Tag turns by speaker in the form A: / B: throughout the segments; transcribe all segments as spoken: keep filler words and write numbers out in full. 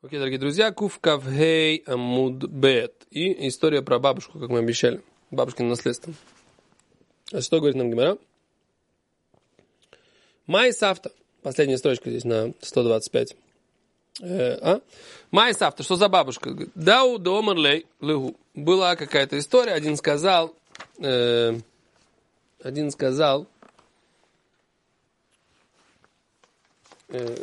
A: Окей, дорогие друзья, Кув Кавхей Амуд Бет. И история про бабушку, как мы обещали. Бабушкино наследство. А что говорит нам Гемара? Май Савта. Последняя строчка здесь на сто двадцать пять. Э, а? Май Савта. Что за бабушка? Дау домар лей лыгу. Была какая-то история. Один сказал... Э, один сказал... Э,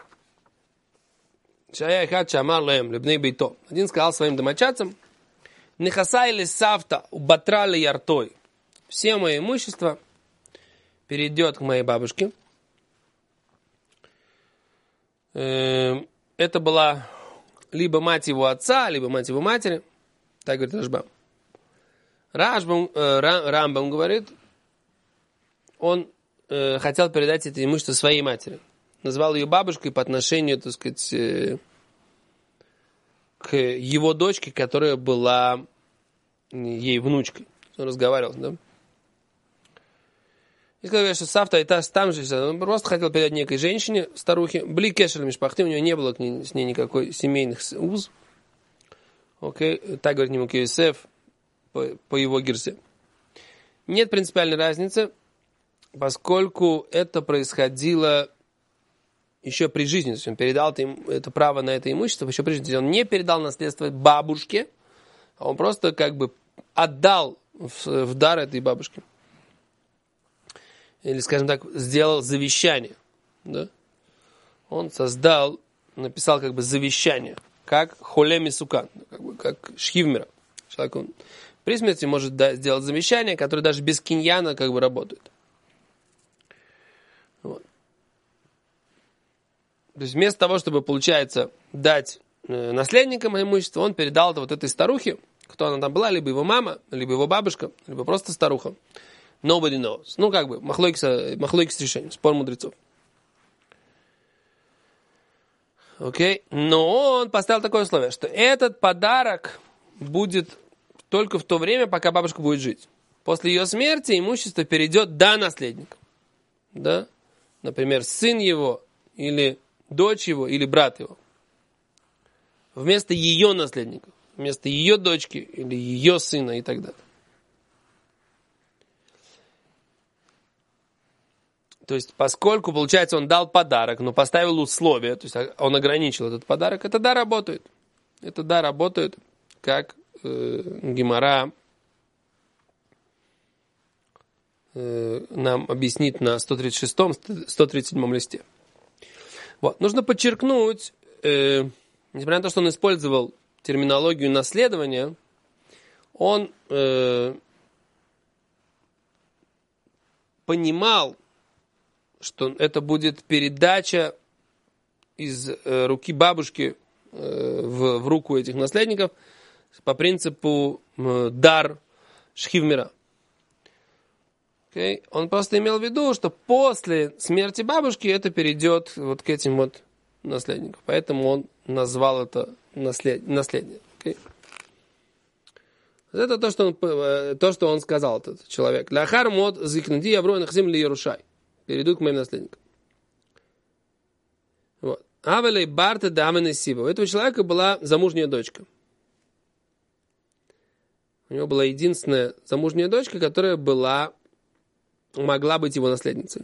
A: Один сказал своим домочадцам: «Нехасай ли савта убатрали яртой». Все мое имущество перейдет к моей бабушке. Это была либо мать его отца, либо мать его матери. Так говорит Рашбам. Рашбам, э, Рамбам говорит, он э, хотел передать это имущество своей матери. Назвал ее бабушкой по отношению, так сказать, э, к его дочке, которая была ей внучкой. Он разговаривал, да? И сказал, что Савта и та там же, он просто хотел передать некой женщине, старухе, бли кешель мишпахты, у нее не было к ней, с ней никакой семейных уз. Окей, так говорит Нимук Йосеф по, по его гирсе. Нет принципиальной разницы, поскольку это происходило еще при жизни, то есть он передал это, это право на это имущество, еще при жизни. Он не передал наследство бабушке, а он просто как бы отдал в, в дар этой бабушке. Или, скажем так, сделал завещание. Да? Он создал, написал как бы завещание, как холеми сукан, как, бы, как шхивмера. Человек он при смерти может да, сделать завещание, которое даже без киньяна как бы работает. Вот. То есть вместо того, чтобы, получается, дать э, наследникам имущество, он передал это вот этой старухе, кто она там была, либо его мама, либо его бабушка, либо просто старуха. Nobody knows. Ну, как бы, махлойкис, махлойкис решение, спор мудрецов. Окей. Okay. Но он поставил такое условие, что этот подарок будет только в то время, пока бабушка будет жить. После ее смерти имущество перейдет до наследника. Да? Например, сын его или дочь его или брат его. Вместо ее наследников. Вместо ее дочки или ее сына и так далее. То есть, поскольку, получается, он дал подарок, но поставил условия, то есть он ограничил этот подарок, это да, работает. Это да, работает, как э, Гемара э, нам объяснит на сто тридцать шестом — сто тридцать седьмом листе. Вот. Нужно подчеркнуть, э, несмотря на то, что он использовал терминологию наследования, он э, понимал, что это будет передача из э, руки бабушки э, в, в руку этих наследников по принципу э, дар шхивмера. Okay? Он просто имел в виду, что после смерти бабушки это перейдет вот к этим вот наследникам. Поэтому он назвал это наслед... наследие. Okay? Это то, что он, то, что он сказал, этот человек. Лахар мод зикнуди авро нахзим ли ярушай. Перейдут к моим наследникам. Вот. Авелей барта дамены сива. У этого человека была замужняя дочка. У него была единственная замужняя дочка, которая была, могла быть его наследницей.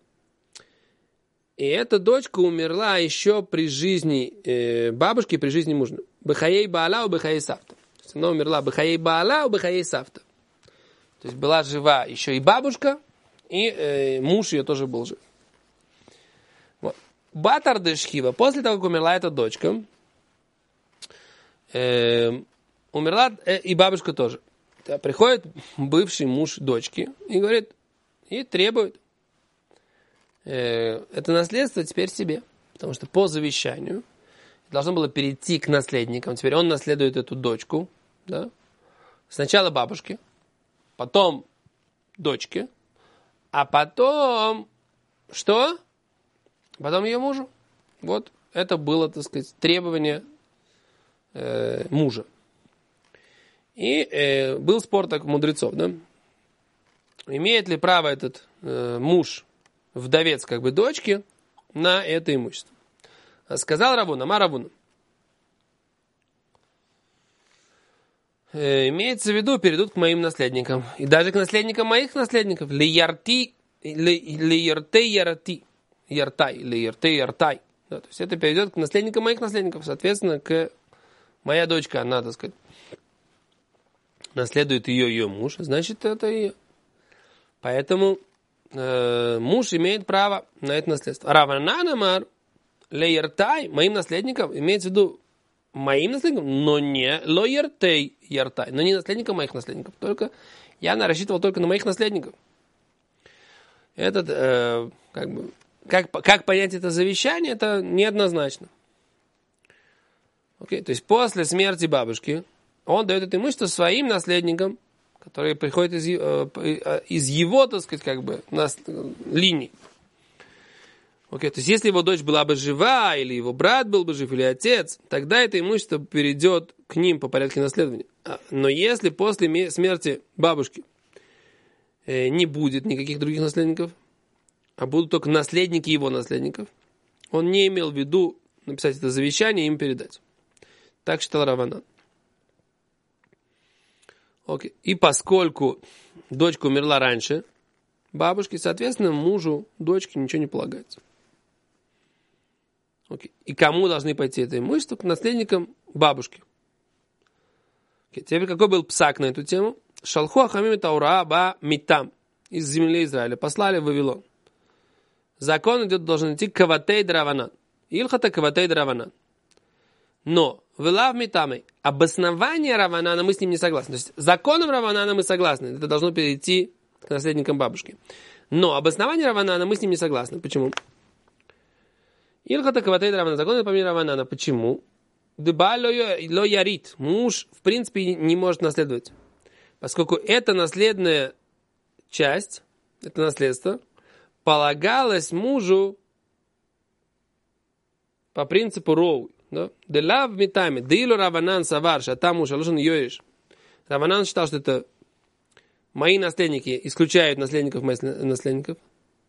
A: И эта дочка умерла еще при жизни э, бабушки, при жизни мужа. Бехаей баала у бехаей савта. То есть она умерла бехаей баала у бехаей савта. То есть была жива еще и бабушка, и э, муж ее тоже был жив. Вот. Батар де Шхива, после того, как умерла эта дочка, э, умерла э, и бабушка тоже. Приходит бывший муж дочки и говорит, и требует э, это наследство теперь себе. Потому что по завещанию должно было перейти к наследникам. Теперь он наследует эту дочку. Да? Сначала бабушке, потом дочке, а потом что? Потом ее мужу. Вот это было, так сказать, требование э, мужа. И э, был спор так мудрецов, да? Имеет ли право этот э, муж, вдовец как бы дочки, на это имущество? Сказал Равуна, ма Равуна. Э, имеется в виду, перейдут к моим наследникам. И даже к наследникам моих наследников. Ли-ярти, ли-ярте, ярти. Яртай, ли-ярте, яртай. Да, то есть это перейдет к наследникам моих наследников. Соответственно, к моя дочка, она, так сказать, наследует ее, ее муж. Значит, это ее. Поэтому э, муж имеет право на это наследство. Раванан амар ли-яртай, моим наследникам, имеется в виду моим наследникам, но не ло-яртей, яртай, но не наследникам моих наследников. Только я рассчитывал только на моих наследников. Этот, э, как бы, как, как понять это завещание, это неоднозначно. Окей, то есть после смерти бабушки он дает это имущество своим наследникам, которые приходят из, э, из его, так сказать, как бы, нас, линий. Окей, то есть если его дочь была бы жива, или его брат был бы жив, или отец, тогда это имущество перейдет к ним по порядку наследования. Но если после смерти бабушки э, не будет никаких других наследников, а будут только наследники его наследников, он не имел в виду написать это завещание и им передать. Так считал Раванан. Окей. И поскольку дочка умерла раньше бабушки, соответственно, мужу дочки ничего не полагается. Окей. И кому должны пойти это имущество? К наследникам бабушки. Окей. Теперь какой был псак на эту тему? Шалху ахамим таура ба митам. Из земли Израиля. Послали в Вавилон. Закон идет, должен идти каватей драванан. Илхата каватей драванан. Но вылав митамой. Обоснование Раванана мы с ним не согласны. То есть законом Раванана мы согласны. Это должно перейти к наследникам бабушки. Но обоснование Раванана мы с ним не согласны. Почему? Илхата каватей драванан. Закон по миру Раванана. Почему? Дыба ло ярит. Муж, в принципе, не может наследовать. Поскольку это наследная часть, это наследство, полагалось мужу по принципу роу. Делав митами, дилу Раванан савар, шатам муж, алушан йориш. Раванан считал, что это мои наследники исключают наследников моих наследников.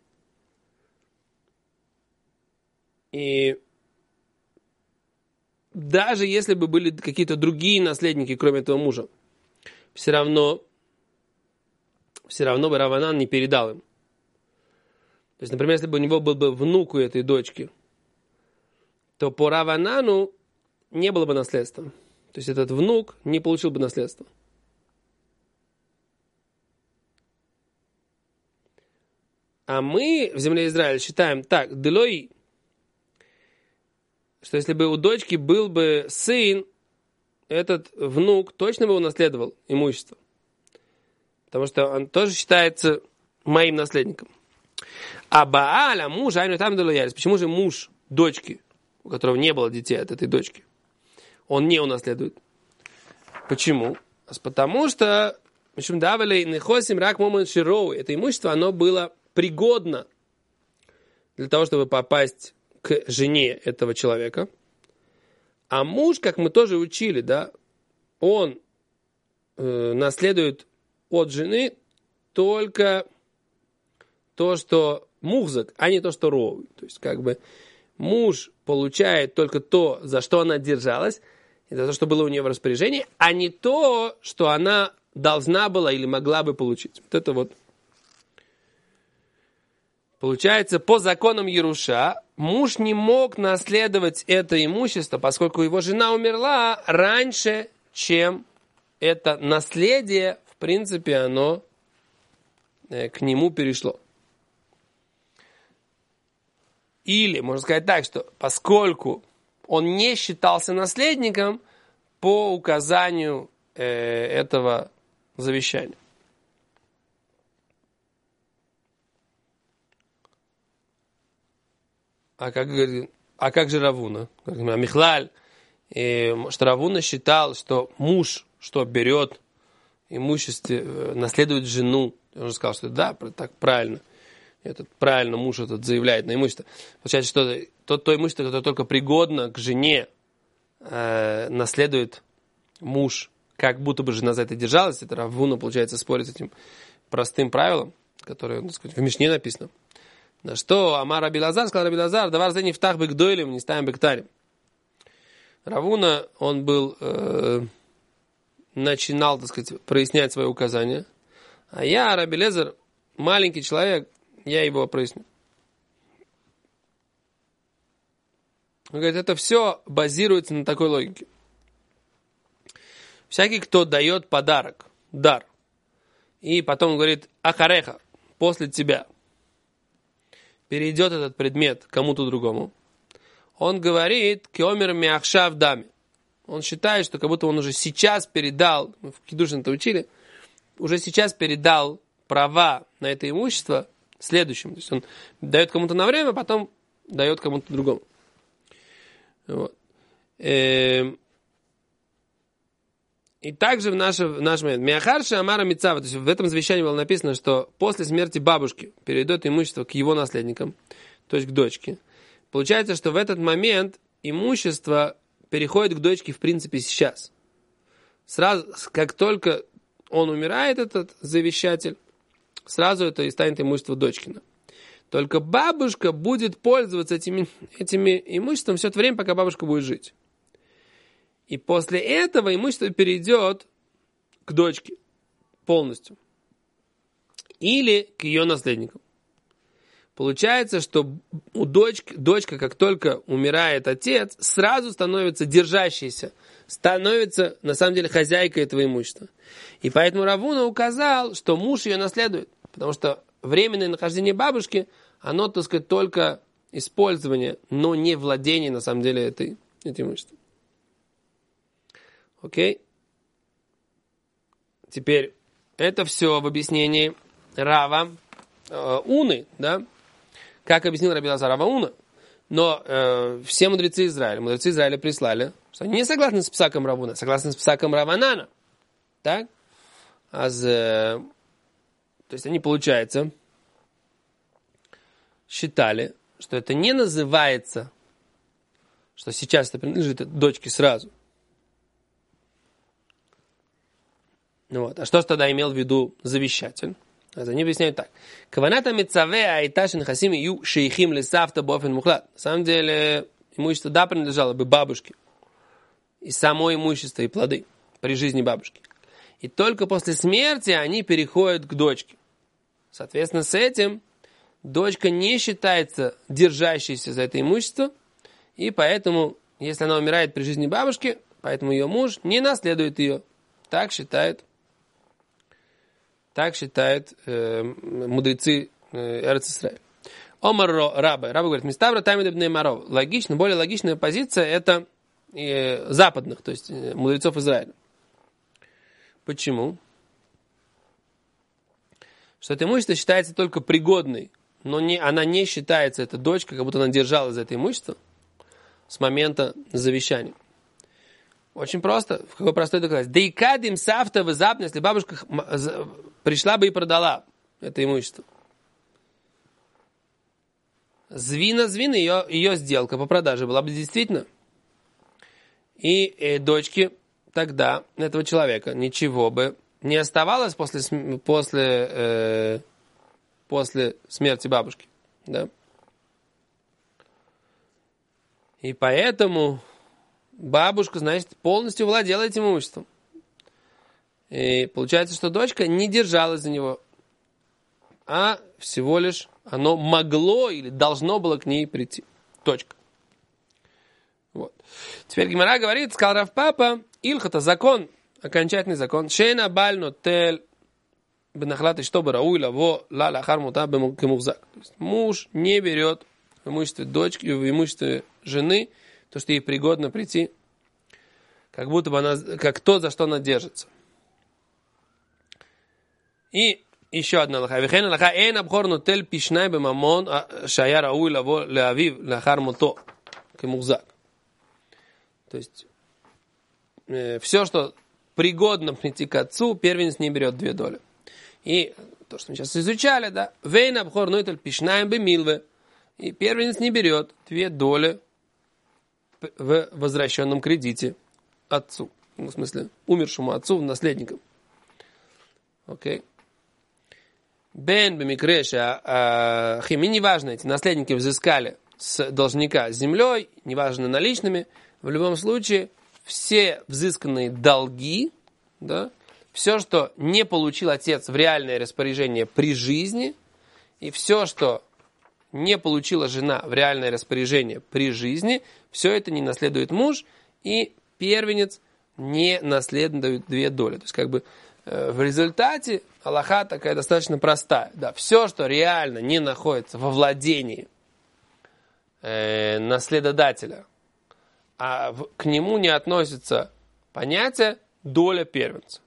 A: И даже если бы были какие-то другие наследники, кроме этого мужа, все равно, все равно бы Раванан не передал им. То есть, например, если бы у него был бы внук у этой дочки, то по Раванану не было бы наследства. То есть этот внук не получил бы наследство. А мы в земле Израиля считаем так, делой, что если бы у дочки был бы сын, этот внук точно бы унаследовал имущество. Потому что он тоже считается моим наследником. А Бааля, муж, а там делой. Почему же муж дочки, у которого не было детей от этой дочки, он не унаследует? Почему? Потому что это имущество, оно было пригодно для того, чтобы попасть к жене этого человека. А муж, как мы тоже учили, да, он э, наследует от жены только то, что мухзак, а не то, что роу. То есть, как бы, муж получает только то, за что она держалась, это то, что было у нее в распоряжении, а не то, что она должна была или могла бы получить. Вот это вот. Получается, по законам Еруша, муж не мог наследовать это имущество, поскольку его жена умерла раньше, чем это наследие, в принципе, оно к нему перешло. Или, можно сказать так, что поскольку он не считался наследником по указанию э, этого завещания. А как, а как же Равуна? А Михлаль, э, что Равуна считал, что муж, что берет имущество, э, наследует жену. Он же сказал, что да, так правильно. Этот, правильно муж этот заявляет на имущество. Получается, что то, то имущество, которое только пригодно к жене, э, наследует муж, как будто бы жена за это держалась. Это Равуна, получается, спорит с этим простым правилом, которое, так сказать, в Мишне написано. На что Амар Раби Лазар сказал: Раби Лазар, давар зе нифтах бекдойлем, не ставим бектарим. Равуна, он был э, начинал, так сказать, прояснять свои указания. А я, Раби Элиэзер, маленький человек, я его проясню. Он говорит, это все базируется на такой логике. Всякий, кто дает подарок, дар, и потом говорит, ахареха, после тебя, перейдет этот предмет кому-то другому, он говорит, кеомер миахшав дами. Он считает, что как будто он уже сейчас передал, мы в Кидушин это учили, уже сейчас передал права на это имущество следующему. То есть он дает кому-то на время, потом дает кому-то другому. Вот. И также в нашем, в нашем Миахарши Амара Мицава, то есть в этом завещании было написано, что после смерти бабушки перейдет имущество к его наследникам, то есть к дочке. Получается, что в этот момент имущество переходит к дочке в принципе сейчас. Сразу, как только он умирает, этот завещатель, сразу это и станет имущество дочкино. Только бабушка будет пользоваться этими, этими имуществом все это время, пока бабушка будет жить. И после этого имущество перейдет к дочке полностью. Или к ее наследникам. Получается, что у дочки, дочка, как только умирает отец, сразу становится держащейся, становится, на самом деле, хозяйкой этого имущества. И поэтому Равуна указал, что муж ее наследует. Потому что временное нахождение бабушки, оно, так сказать, только использование, но не владение, на самом деле, этой, этим имуществом. Окей? Теперь, это все в объяснении Рава э, Уны, да? Как объяснил Раби Элиэзер Рава Уна. Но э, все мудрецы Израиля, мудрецы Израиля прислали, что они не согласны с псаком Равуна, согласны с псаком Раванана. Так? Аз, э, то есть они, получается, считали, что это не называется, что сейчас это принадлежит дочке сразу. Вот. А что ж тогда имел в виду завещатель? Они объясняют так. Каваната мицаве айташин хасим ю шейхим лесавта бофен мухлад. На самом деле, имущество да принадлежало бы бабушке. И само имущество, и плоды при жизни бабушки. И только после смерти они переходят к дочке. Соответственно, с этим дочка не считается держащейся за это имущество. И поэтому, если она умирает при жизни бабушки, поэтому ее муж не наследует ее. Так считает Так считают э, мудрецы э, Эрец-Исраэль. Омар Раба. Раба говорит, Миставра Тамидебней Маров. Логично, более логичная позиция это э, западных, то есть э, мудрецов Израиля. Почему? Что это имущество считается только пригодной, но не, она не считается, эта дочка, как будто она держалась за это имущество с момента завещания. Очень просто. В какой простой доказательство. Да и кадим сафта вызапн, если бабушка пришла бы и продала это имущество. Звина, звина, ее, ее сделка по продаже была бы действительно. И, и дочке тогда этого человека ничего бы не оставалось после, после, э, после смерти бабушки. Да? И поэтому бабушка, значит, полностью владела этим имуществом. И получается, что дочка не держалась за него, а всего лишь оно могло или должно было к ней прийти. Точка. Вот. Теперь Гемара говорит, сказал Рав Папа, Илхата, закон, окончательный закон, Шейна бально тель бенахлаты, чтобы рауи лаво ла лахар мута бемухзак. Муж не берет в имуществе дочки, в имуществе жены, то, что ей пригодно прийти, как будто бы она, как то, за что она держится. И еще одна лаха. Вехен лаха эйн абхор нотель пишнай бемамон шая рауи лаво леавив лахар муто кемухзак. То есть э, все, что пригодно прийти к отцу, первенец не берет две доли. И то, что мы сейчас изучали, да, вейн абхор нотель пишнай бемилве. И первенец не берет две доли в возвращенном кредите отцу. Ну, в смысле, умершему отцу, наследникам. Окей. Бен бемикреша, хими, неважно, эти наследники взыскали с должника землей, неважно наличными, в любом случае, все взысканные долги да, все, что не получил отец в реальное распоряжение при жизни, и все, что не получила жена в реальное распоряжение при жизни, все это не наследует муж, и первенец не наследует две доли. То есть, как бы, э, в результате алаха такая достаточно простая. Да, все, что реально не находится во владении э, наследодателя, а в, к нему не относится понятие доля первенца.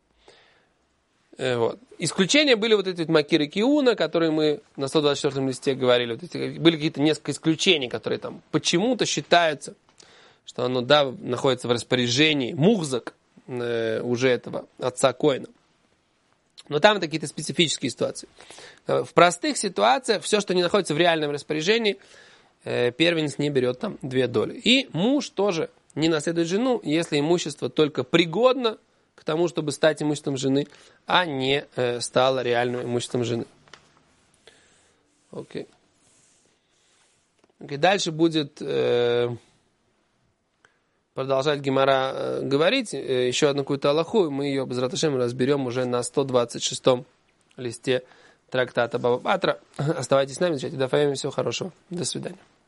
A: Э, вот. Исключения были вот эти вот Макир и Киуна, которые мы на сто двадцать четвёртом листе говорили. Вот эти, были какие-то несколько исключений, которые там почему-то считаются, что оно, да, находится в распоряжении мухзак э, уже этого отца Коэна. Но там какие-то специфические ситуации. В простых ситуациях все, что не находится в реальном распоряжении, э, первенец не берет там две доли. И муж тоже не наследует жену, если имущество только пригодно к тому, чтобы стать имуществом жены, а не э, стало реальным имуществом жены. Окей. Окей. Дальше будет э, продолжать Гемара э, говорить э, еще одну какую-то алаху, и мы ее без раташем разберем уже на сто двадцать шестом листе трактата Баба Батра. Оставайтесь с нами, изучайте Дафаим, всего хорошего. До свидания.